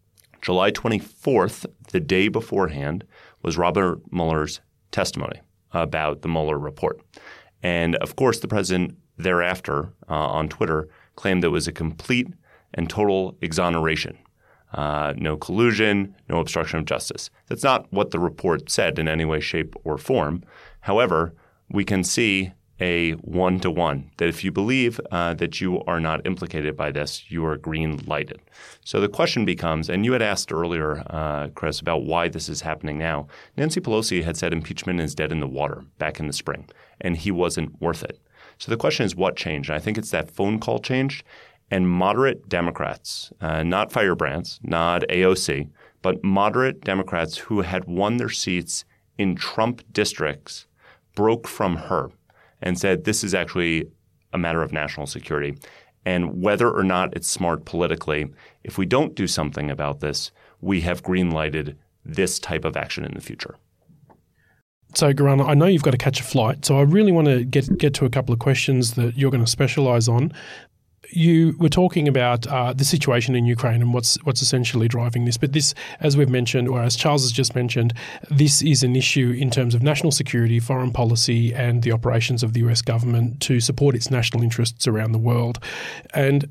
July twenty-fourth, the day beforehand, was Robert Mueller's testimony about the Mueller report. And of course, the president thereafter uh, on Twitter claimed it was a complete and total exoneration. Uh, no collusion, no obstruction of justice. That's not what the report said in any way, shape, or form. However, we can see a one-to-one, that if you believe uh, that you are not implicated by this, you are green-lighted. So the question becomes, and you had asked earlier, uh, Chris, about why this is happening now. Nancy Pelosi had said impeachment is dead in the water back in the spring, and he wasn't worth it. So the question is what changed? And I think it's that phone call changed, and moderate Democrats, uh, not firebrands, not A O C, but moderate Democrats who had won their seats in Trump districts broke from her and said this is actually a matter of national security. And whether or not it's smart politically, if we don't do something about this, we have green-lighted this type of action in the future. So, Grana, I know you've got to catch a flight, so I really want to get get to a couple of questions that you're going to specialise on. You were talking about uh, the situation in Ukraine and what's what's essentially driving this. But this, as we've mentioned, or as Charles has just mentioned, this is an issue in terms of national security, foreign policy, and the operations of the U S government to support its national interests around the world. And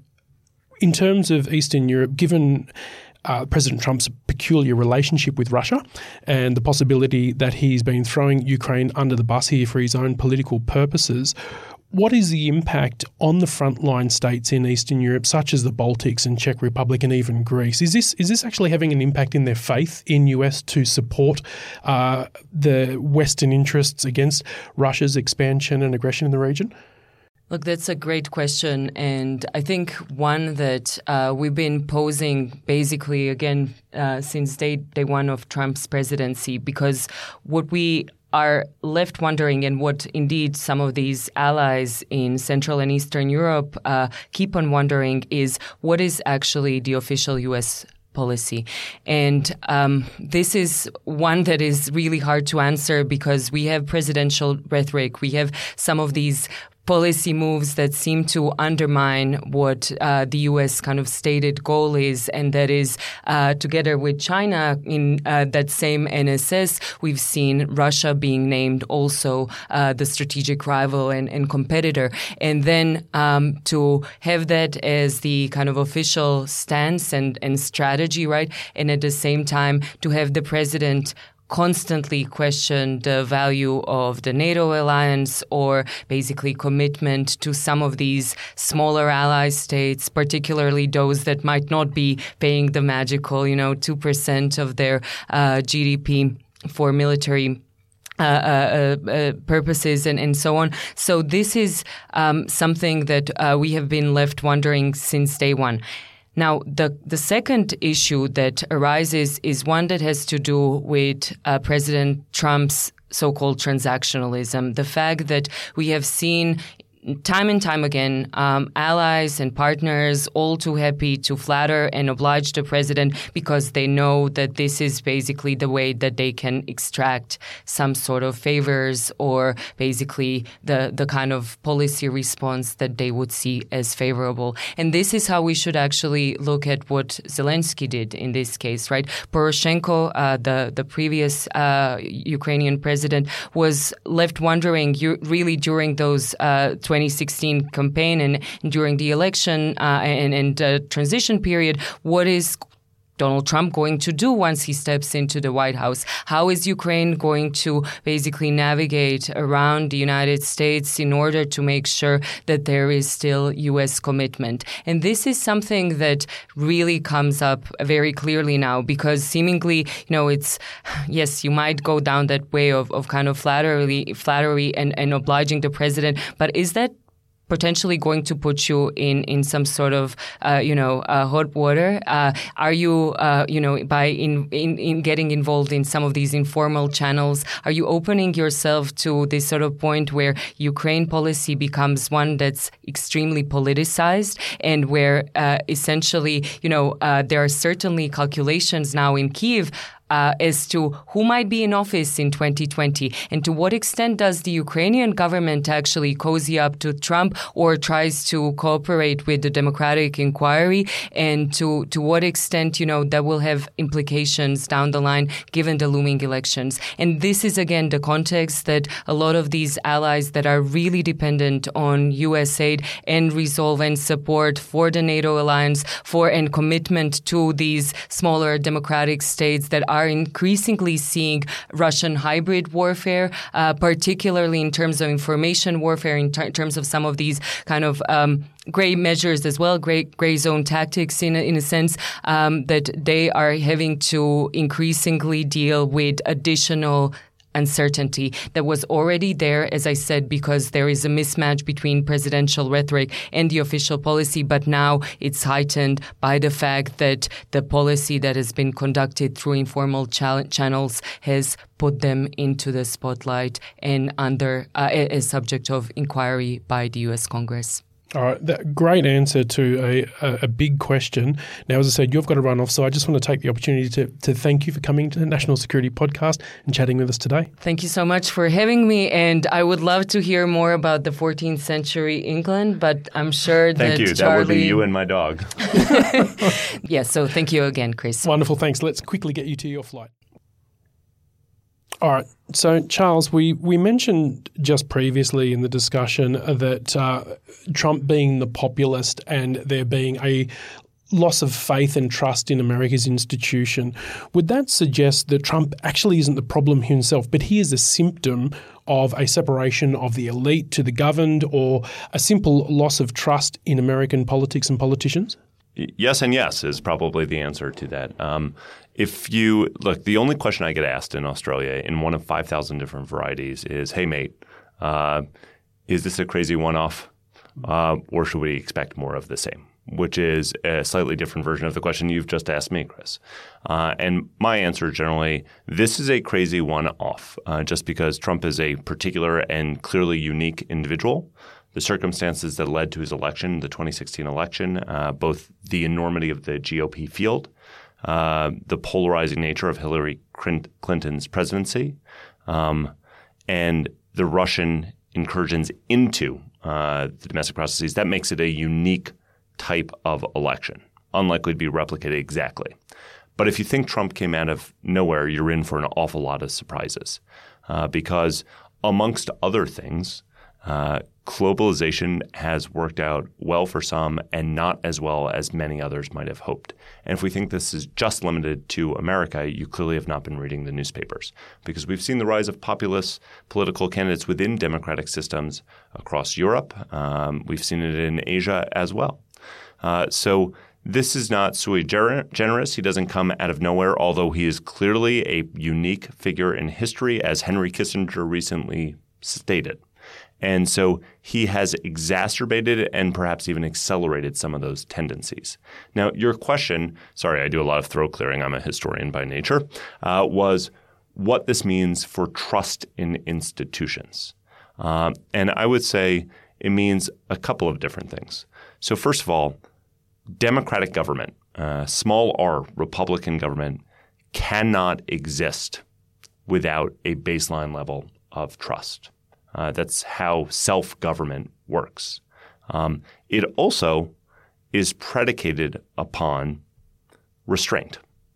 in terms of Eastern Europe, given Uh, President Trump's peculiar relationship with Russia and the possibility that he's been throwing Ukraine under the bus here for his own political purposes, what is the impact on the frontline states in Eastern Europe, such as the Baltics and Czech Republic and even Greece? Is this is this actually having an impact in their faith in U S to support uh, the Western interests against Russia's expansion and aggression in the region? Look, that's a great question, and I think one that uh, we've been posing basically, again, uh, since day, day one of Trump's presidency, because what we are left wondering, and what indeed some of these allies in Central and Eastern Europe uh, keep on wondering, is what is actually the official U S policy. And um, this is one that is really hard to answer because we have presidential rhetoric. We have some of these policy moves that seem to undermine what uh, the U S kind of stated goal is, and that is uh, together with China in uh, that same N S S, we've seen Russia being named also uh, the strategic rival and, and competitor. And then um, to have that as the kind of official stance and, and strategy, right? And at the same time to have the president constantly question the value of the NATO alliance or basically commitment to some of these smaller ally states, particularly those that might not be paying the magical, you know, two percent of their uh, G D P for military Uh, uh, uh, purposes and, and so on. So this is um, something that uh, we have been left wondering since day one. Now, the, the second issue that arises is one that has to do with uh, President Trump's so-called transactionalism, the fact that we have seen time and time again, um, allies and partners all too happy to flatter and oblige the president because they know that this is basically the way that they can extract some sort of favors or basically the, the kind of policy response that they would see as favorable. And this is how we should actually look at what Zelensky did in this case, right? Poroshenko, uh, the, the previous uh, Ukrainian president, was left wondering you, really during those uh, twenty sixteen campaign and during the election uh, and, and uh, transition period, what is Donald Trump going to do once he steps into the White House? How is Ukraine going to basically navigate around the United States in order to make sure that there is still U S commitment? And this is something that really comes up very clearly now, because seemingly, you know, it's, yes, you might go down that way of, of kind of flattery, flattery and, and obliging the president, but is that potentially going to put you in, in some sort of, uh, you know, uh, hot water? Uh, are you, uh, you know, by in, in, in getting involved in some of these informal channels, are you opening yourself to this sort of point where Ukraine policy becomes one that's extremely politicized and where uh, essentially, you know, uh, there are certainly calculations now in Kyiv Uh, as to who might be in office in twenty twenty, and to what extent does the Ukrainian government actually cozy up to Trump or tries to cooperate with the democratic inquiry, and to, to what extent, you know, that will have implications down the line given the looming elections. And this is, again, the context that a lot of these allies that are really dependent on U S aid and resolve and support for the NATO alliance, for and commitment to these smaller democratic states that are are increasingly seeing Russian hybrid warfare, uh, particularly in terms of information warfare, in ter- terms of some of these kind of um, gray measures as well, gray, gray zone tactics in a, in a sense, um, that they are having to increasingly deal with additional uncertainty that was already there, as I said, because there is a mismatch between presidential rhetoric and the official policy, but now it's heightened by the fact that the policy that has been conducted through informal ch- channels has put them into the spotlight and under uh, a subject of inquiry by the U S Congress. All right, that great answer to a, a, a big question. Now, as I said, you've got to run off, so I just want to take the opportunity to, to thank you for coming to the National Security Podcast and chatting with us today. Thank you so much for having me, and I would love to hear more about the fourteenth century England, but I'm sure thank that you. Charlie... That would be you and my dog. Yes, yeah, so thank you again, Chris. Wonderful, thanks. Let's quickly get you to your flight. All right. So, Charles, we, we mentioned just previously in the discussion that uh, Trump being the populist and there being a loss of faith and trust in America's institution. Would that suggest that Trump actually isn't the problem himself, but he is a symptom of a separation of the elite to the governed, or a simple loss of trust in American politics and politicians? Yes and yes is probably the answer to that. Um, if you – look, the only question I get asked in Australia in one of five thousand different varieties is, hey, mate, uh, is this a crazy one-off uh, or should we expect more of the same? Which is a slightly different version of the question you've just asked me, Chris. Uh, and my answer generally, this is a crazy one-off uh, just because Trump is a particular and clearly unique individual. The circumstances that led to his election, the twenty sixteen election, uh, both the enormity of the G O P field, uh, the polarizing nature of Hillary Clinton's presidency, um, and the Russian incursions into uh, the domestic processes, that makes it a unique type of election, unlikely to be replicated exactly. But if you think Trump came out of nowhere, you're in for an awful lot of surprises uh, because amongst other things, uh, globalization has worked out well for some and not as well as many others might have hoped. And if we think this is just limited to America, you clearly have not been reading the newspapers because we've seen the rise of populist political candidates within democratic systems across Europe. Um, we've seen it in Asia as well. Uh, so this is not sui generis. He doesn't come out of nowhere, although he is clearly a unique figure in history, as Henry Kissinger recently stated. And so he has exacerbated and perhaps even accelerated some of those tendencies. Now, your question – sorry, I do a lot of throat clearing. I'm a historian by nature uh, – was what this means for trust in institutions. Uh, and I would say it means a couple of different things. So first of all, democratic government, uh, small r, Republican government, cannot exist without a baseline level of trust. Uh, that's how self-government works. Um, it also is predicated upon restraint.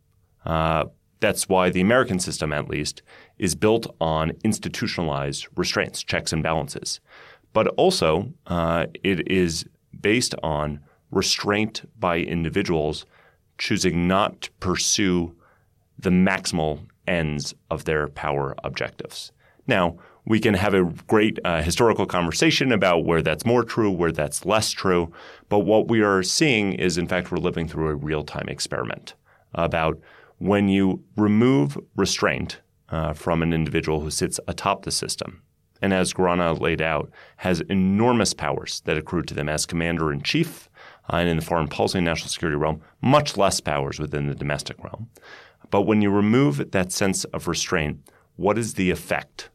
Uh, that's why the American system, at least, is built on institutionalized restraints, checks and balances. But also uh, it is based on restraint by individuals choosing not to pursue the maximal ends of their power objectives. Now, we can have a great uh, historical conversation about where that's more true, where that's less true. But what we are seeing is, in fact, we're living through a real-time experiment about when you remove restraint uh, from an individual who sits atop the system, and as Grana laid out, has enormous powers that accrue to them as commander-in-chief uh, and in the foreign policy and national security realm, much less powers within the domestic realm. But when you remove that sense of restraint, what is the effect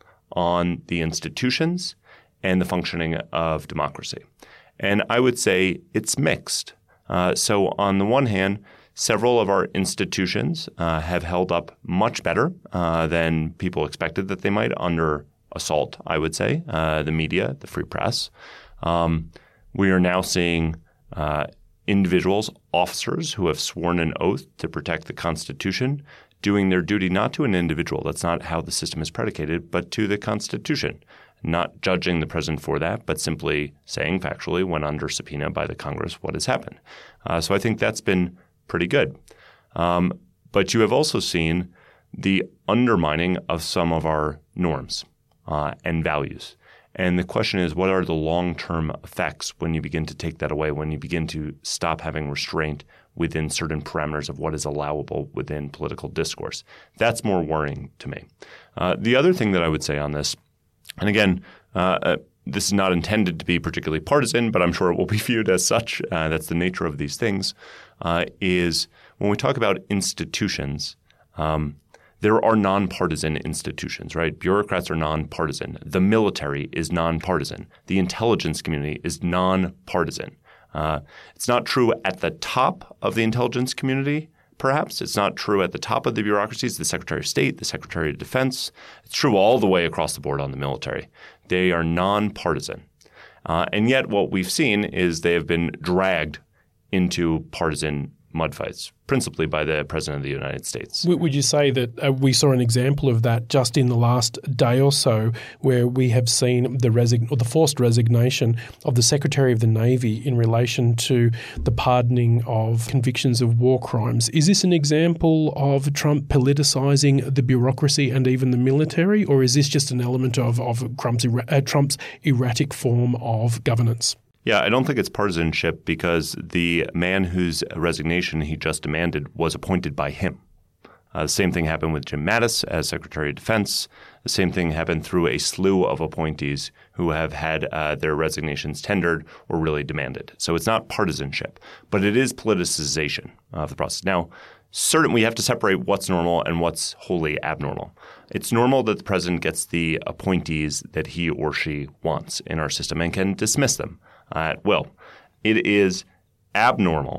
on the institutions and the functioning of democracy? And I would say it's mixed. Uh, so on the one hand, several of our institutions uh, have held up much better uh, than people expected that they might under assault, I would say, uh, the media, the free press. Um, we are now seeing uh, individuals, officers who have sworn an oath to protect the Constitution, doing their duty not to an individual. That's not how the system is predicated, but to the Constitution. Not judging the president for that, but simply saying factually when under subpoena by the Congress what has happened. Uh, so I think that's been pretty good. Um, but you have also seen the undermining of some of our norms uh, and values. And the question is, what are the long-term effects when you begin to take that away, when you begin to stop having restraint within certain parameters of what is allowable within political discourse? That's more worrying to me. Uh, the other thing that I would say on this, and again, uh, uh, this is not intended to be particularly partisan, but I'm sure it will be viewed as such. Uh, that's the nature of these things, uh, is when we talk about institutions, um, there are nonpartisan institutions, right? Bureaucrats are nonpartisan. The military is nonpartisan. The intelligence community is nonpartisan. Uh, it's not true at the top of the intelligence community, perhaps. It's not true at the top of the bureaucracies, the Secretary of State, the Secretary of Defense. It's true all the way across the board on the military. They are nonpartisan. Uh, and yet what we've seen is they have been dragged into partisan mud fights, principally by the President of the United States. Would you say that uh, we saw an example of that just in the last day or so, where we have seen the resign or the forced resignation of the Secretary of the Navy in relation to the pardoning of convictions of war crimes? Is this an example of Trump politicizing the bureaucracy and even the military, or is this just an element of, of Trump's, uh, Trump's erratic form of governance? Yeah, I don't think it's partisanship because the man whose resignation he just demanded was appointed by him. Uh, the same thing happened with Jim Mattis as Secretary of Defense. The same thing happened through a slew of appointees who have had uh, their resignations tendered or really demanded. So it's not partisanship, but it is politicization of the process. Now, certain we have to separate what's normal and what's wholly abnormal. It's normal that the president gets the appointees that he or she wants in our system and can dismiss them at will. It is abnormal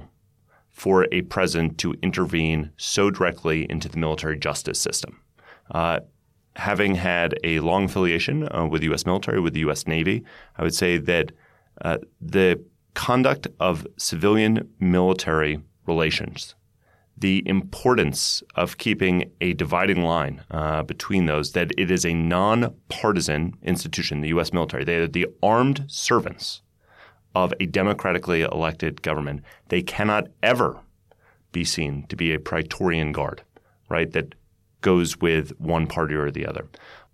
for a president to intervene so directly into the military justice system. Uh, having had a long affiliation uh, with the U S military, with the U S Navy, I would say that uh, the conduct of civilian-military relations, the importance of keeping a dividing line uh, between those, that it is a nonpartisan institution, the U S military. They are the armed servants of a democratically elected government. They cannot ever be seen to be a Praetorian Guard, right, that goes with one party or the other.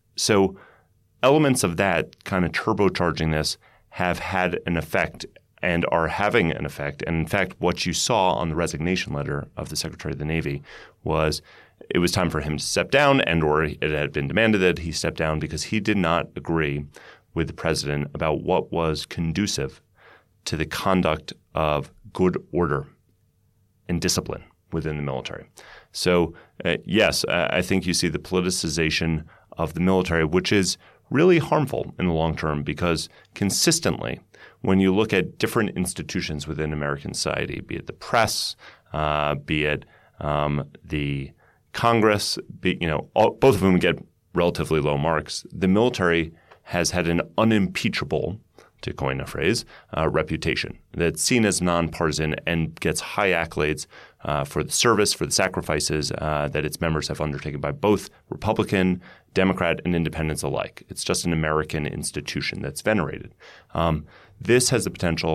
So elements of that kind of turbocharging this have had an effect and are having an effect. And in fact, what you saw on the resignation letter of the Secretary of the Navy was it was time for him to step down, and or it had been demanded that he step down because he did not agree with the president about what was conducive to the conduct of good order and discipline within the military. So uh, yes, uh, I think you see the politicization of the military, which is really harmful in the long term because consistently when you look at different institutions within American society, be it the press, uh, be it um, the Congress, be, you know, all, both of whom get relatively low marks, the military has had an unimpeachable, to coin a phrase, uh, reputation that's seen as nonpartisan and gets high accolades uh, for the service, for the sacrifices uh, that its members have undertaken by both Republican, Democrat, and independents alike. It's just an American institution that's venerated. Um, this has the potential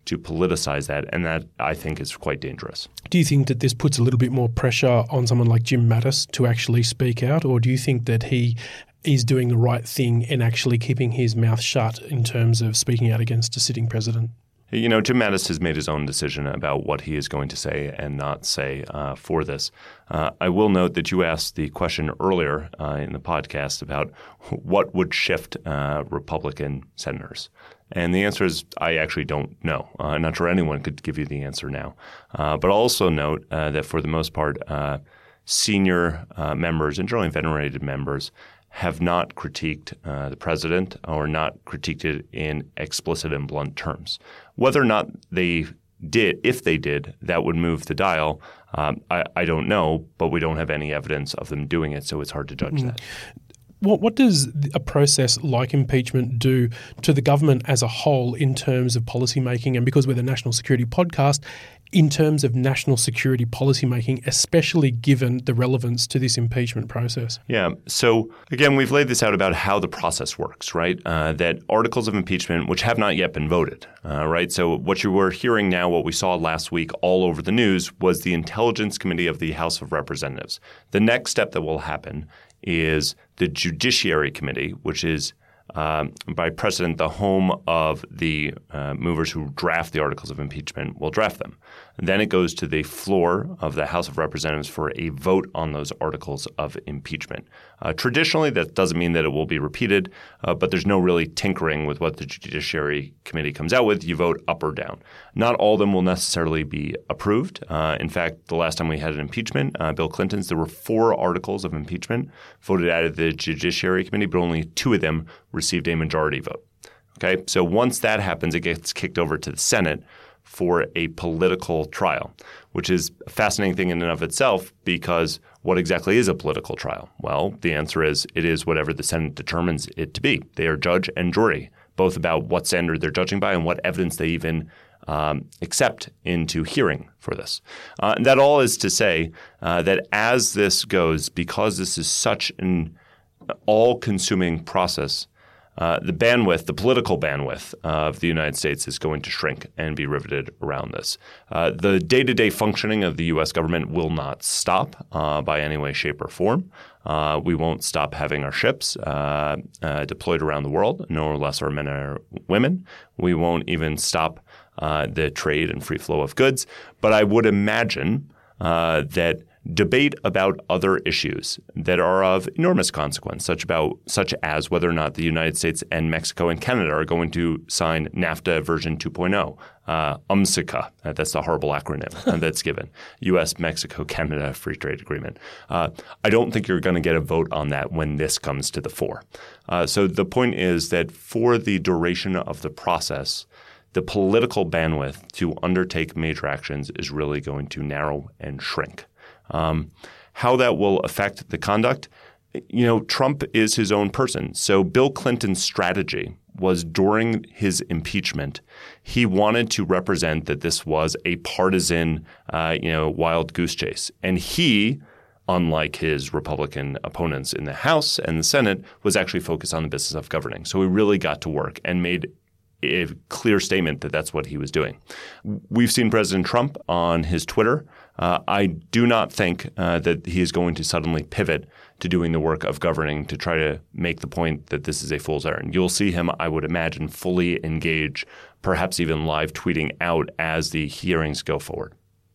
to politicize that, and that I think is quite dangerous. Do you think that this puts a little bit more pressure on someone like Jim Mattis to actually speak out, or do you think that he is doing the right thing and actually keeping his mouth shut in terms of speaking out against a sitting president? You know, Jim Mattis has made his own decision about what he is going to say and not say uh, for this. Uh, I will note that you asked the question earlier uh, in the podcast about what would shift uh, Republican senators. And the answer is I actually don't know. Uh, I'm not sure anyone could give you the answer now. Uh, but I'll also note uh, that for the most part, uh, senior uh, members and generally venerated members have not critiqued uh, the president or not critiqued it in explicit and blunt terms. Whether or not they did, if they did, that would move the dial. Um, I, I don't know, but we don't have any evidence of them doing it, so it's hard to judge mm-hmm. that. What, what does a process like impeachment do to the government as a whole in terms of policymaking? And because we're the National Security Podcast, in terms of national security policymaking, especially given the relevance to this impeachment process? Yeah. So again, we've laid this out about how the process works, right? Uh, that articles of impeachment, which have not yet been voted, uh, right? So what you were hearing now, what we saw last week all over the news was the Intelligence Committee of the House of Representatives. The next step that will happen is the Judiciary Committee, which is Um, by precedent, the home of the uh, movers who draft the articles of impeachment will draft them. Then it goes to the floor of the House of Representatives for a vote on those articles of impeachment. Uh, traditionally, that doesn't mean that it will be repeated, uh, but there's no really tinkering with what the Judiciary Committee comes out with. You vote up or down. Not all of them will necessarily be approved. Uh, in fact, the last time we had an impeachment, uh, Bill Clinton's, there were four articles of impeachment voted out of the Judiciary Committee, but only two of them received a majority vote. Okay, so once that happens, it gets kicked over to the Senate for a political trial, which is a fascinating thing in and of itself because what exactly is a political trial? Well, the answer is it is whatever the Senate determines it to be. They are judge and jury, both about what standard they're judging by and what evidence they even um, accept into hearing for this. Uh, and that all is to say uh, that as this goes, because this is such an all-consuming process, Uh, the bandwidth, the political bandwidth of the United States is going to shrink and be riveted around this. Uh, the day-to-day functioning of the U S government will not stop uh, by any way, shape, or form. Uh, we won't stop having our ships uh, uh, deployed around the world, no less our men or women. We won't even stop uh, the trade and free flow of goods. But I would imagine uh, that debate about other issues that are of enormous consequence, such about such as whether or not the United States and Mexico and Canada are going to sign NAFTA version two point oh, uh, UMSICA, uh, that's the horrible acronym that's given, U S Mexico Canada Free Trade Agreement. Uh, I don't think you're going to get a vote on that when this comes to the fore. Uh, so the point is that for the duration of the process, the political bandwidth to undertake major actions is really going to narrow and shrink. Um, how that will affect the conduct, you know, Trump is his own person. So Bill Clinton's strategy was during his impeachment, he wanted to represent that this was a partisan, uh, you know, wild goose chase. And he, unlike his Republican opponents in the House and the Senate, was actually focused on the business of governing. So he really got to work and made a clear statement that that's what he was doing. We've seen President Trump on his Twitter. Uh, I do not think uh, that he is going to suddenly pivot to doing the work of governing to try to make the point that this is a fool's errand. You'll see him, I would imagine, fully engage, perhaps even live tweeting out as the hearings go forward.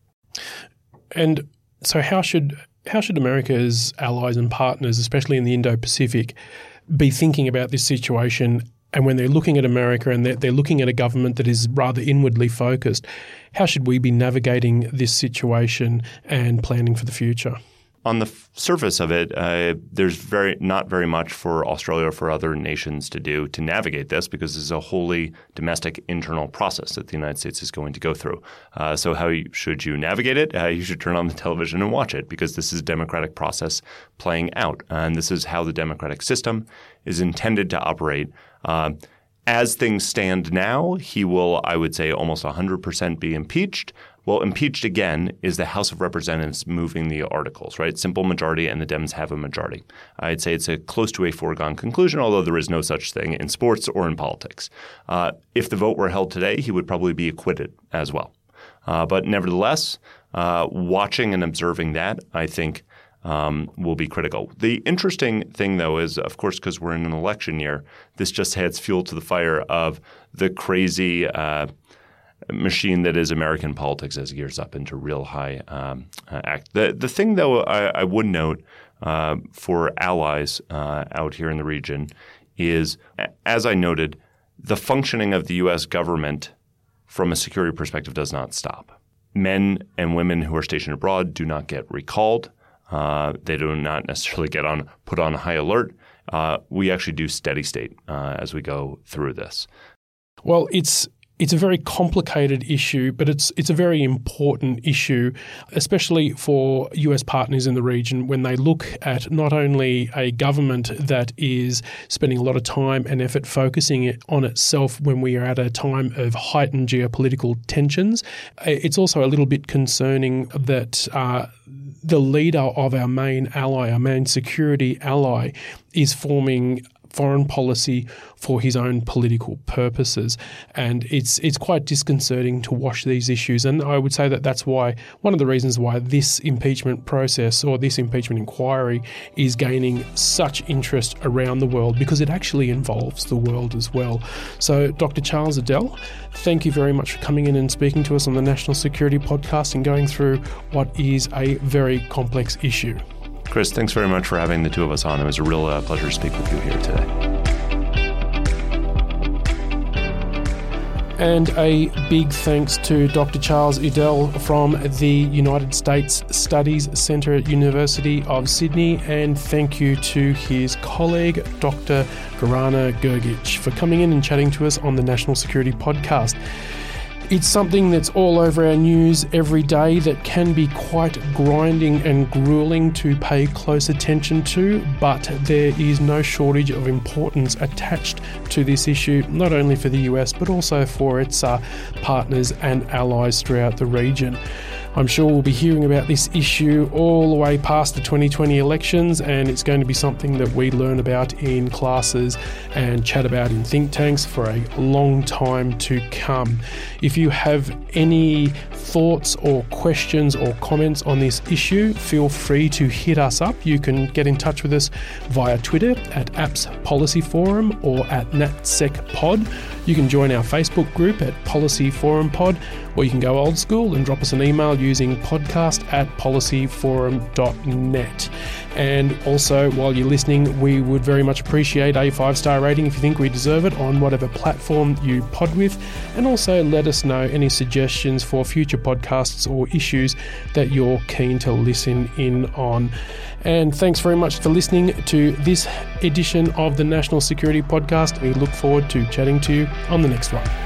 And so how should how should America's allies and partners, especially in the Indo-Pacific, be thinking about this situation? And when they're looking at America and they're, they're looking at a government that is rather inwardly focused, how should we be navigating this situation and planning for the future? On the f- surface of it, uh, there's very not very much for Australia or for other nations to do to navigate this because this is a wholly domestic internal process that the United States is going to go through. Uh, so how you, should you navigate it? Uh, you should turn on the television and watch it because this is a democratic process playing out. And this is how the democratic system is intended to operate. Uh, as things stand now, he will, I would say, almost one hundred percent be impeached. Well, impeached again is the House of Representatives moving the articles, right? Simple majority, and the Dems have a majority. I'd say it's a close to a foregone conclusion, although there is no such thing in sports or in politics. Uh, if the vote were held today, he would probably be acquitted as well. Uh, but nevertheless, uh, watching and observing that, I think, um, will be critical. The interesting thing, though, is, of course, because we're in an election year, this just adds fuel to the fire of the crazy uh, machine that is American politics as it gears up into real high um, uh, act. The the thing, though, I, I would note uh, for allies uh, out here in the region is, as I noted, the functioning of the U S government from a security perspective does not stop. Men and women who are stationed abroad do not get recalled. Uh, they do not necessarily get on put on high alert. Uh, we actually do steady state uh, as we go through this. Well, it's It's a very complicated issue, but it's it's a very important issue, especially for U S partners in the region when they look at not only a government that is spending a lot of time and effort focusing it on itself when we are at a time of heightened geopolitical tensions. It's also a little bit concerning that uh, the leader of our main ally, our main security ally, is forming foreign policy for his own political purposes. And it's it's quite disconcerting to watch these issues. And I would say that that's why one of the reasons why this impeachment process or this impeachment inquiry is gaining such interest around the world, because it actually involves the world as well. So Doctor Charles Edel, thank you very much for coming in and speaking to us on the National Security Podcast and going through what is a very complex issue. Chris, thanks very much for having the two of us on. It was a real uh, pleasure to speak with you here today. And a big thanks to Doctor Charles Edel from the United States Studies Centre at University of Sydney, and thank you to his colleague, Doctor Gorana Grgic, for coming in and chatting to us on the National Security Podcast. It's something that's all over our news every day that can be quite grinding and grueling to pay close attention to, but there is no shortage of importance attached to this issue, not only for the U S but also for its uh, partners and allies throughout the region. I'm sure we'll be hearing about this issue all the way past the twenty twenty elections, and it's going to be something that we learn about in classes and chat about in think tanks for a long time to come. If you have any thoughts or questions or comments on this issue, feel free to hit us up. You can get in touch with us via Twitter at Apps Policy Forum or at NatSecPod. You can join our Facebook group at Policy Forum Pod, or you can go old school and drop us an email using podcast at policyforum dot net. And also, while you're listening, we would very much appreciate a five-star rating if you think we deserve it on whatever platform you pod with. And also let us know any suggestions for future podcasts or issues that you're keen to listen in on. And thanks very much for listening to this edition of the National Security Podcast. We look forward to chatting to you on the next one.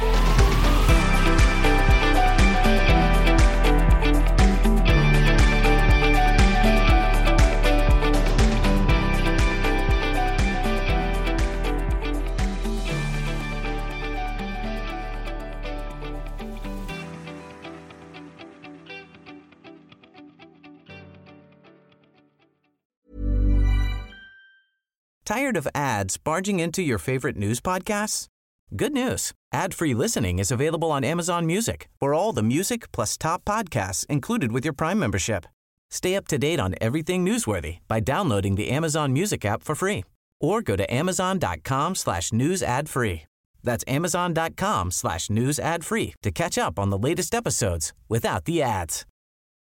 Tired of ads barging into your favorite news podcasts? Good news. Ad-free listening is available on Amazon Music for all the music plus top podcasts included with your Prime membership. Stay up to date on everything newsworthy by downloading the Amazon Music app for free or go to amazon.com slash news ad free. That's amazon.com slash news ad free to catch up on the latest episodes without the ads.